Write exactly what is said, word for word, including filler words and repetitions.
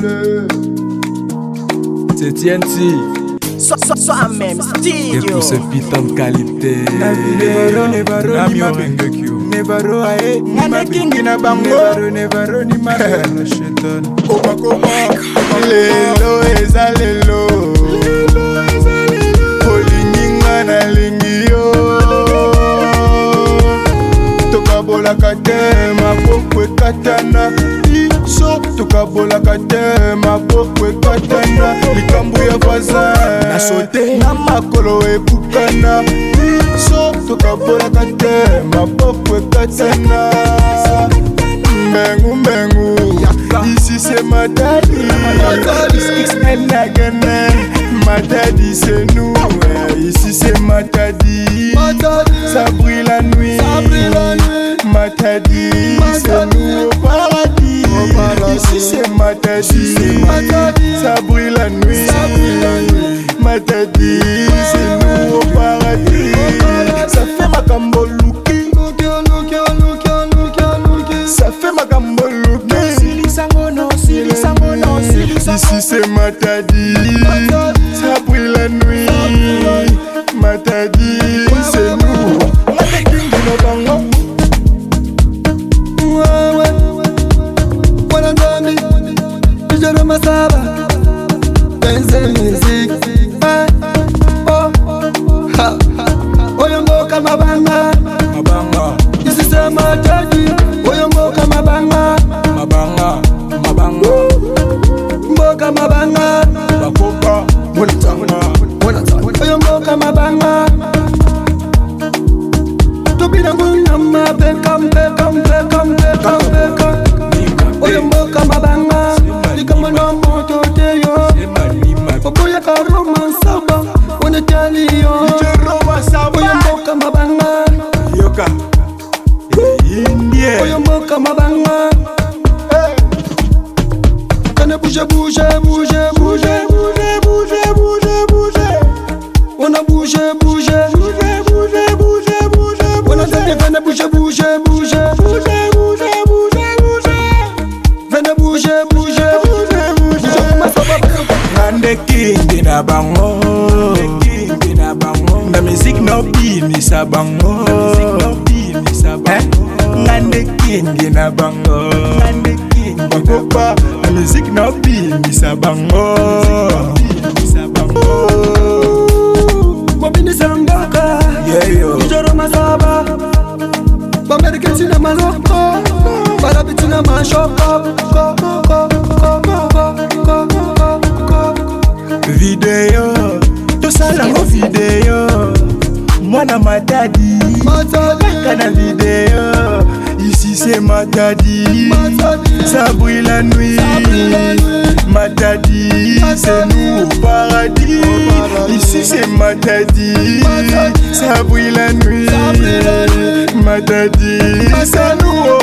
C'est T N T. Sois so, so, même Et studio. pour ce putain de qualité. Nevaro, nevaro, Nami ni ma Obengekyo. Nevaro, ae, ni ma Nane kingi na bango. Nevaro, nevaro, ni ma Le chétan. Koma, koma. Lelo, eza lelo. Olinginga na lingi yo. Tokabolaka te, maboko ekatana. So, tokabolaka te, maboko ekatana. Likambo ya voisin Na sote. na makolo ebukana. So, tokabolaka te, maboko ekatana. Mbengu, mbengu, ici c'est ma daddy. X N again, ma daddy c'est nous. Ici c'est ma daddy. Ça brille la nuit. Ma daddy c'est nous au paradis. Ici c'est ma daddy. Ça brille la nuit. Ma daddy c'est nous au paradis. Ça fait ma cambo lookie. Ça fait ma cambo lookie. Ici c'est ma daddy. Ça brille la nuit. Ma daddy c'est nous. Masaba, benze music, eh, oh, ha, oyomboka mabanga, Mabanga, isi sema jadi, oyomboka mabanga, mabanga, mabanga. mboka mabanga, Bakopa, oyomboka mabanga, tubina nguna bekam bekam bekam bekam bekam, oyomboka mabanga, likamana moto teyo. Oboya ka Roma saba, wana tali yo. Oya mboka mabanga, Yoka Indie oya mboka mabanga. Kana bouge bouge bouge bouge bouge bouge bouge bouge. Wana bouge bouge bouge bouge bouge bouge. Wana tali kana bouge bouge bouge bouge bouge bouge bouge. Vena bouge bouge bouge bouge. Ngande king na bango. King na bango. Na music no pini sa bango. No pini sa bango. Ngande king na bango. Ngande king bakopa. Na music no pini sa bango. Sa bango. Mobini sambaka. Yeah yo. Ijoro masaba. Bambereke tina maloko. Barabi tina mashoko. Ko ko ko ko ko ko ko. Video. Tosala ngo video. Mwana matadi. Kana video. Ici c'est ma daddy. Ça brille la nuit. Ma daddy, c'est nous au paradis. Ici c'est ma daddy. Ça brille la nuit. Ma daddy, c'est nous au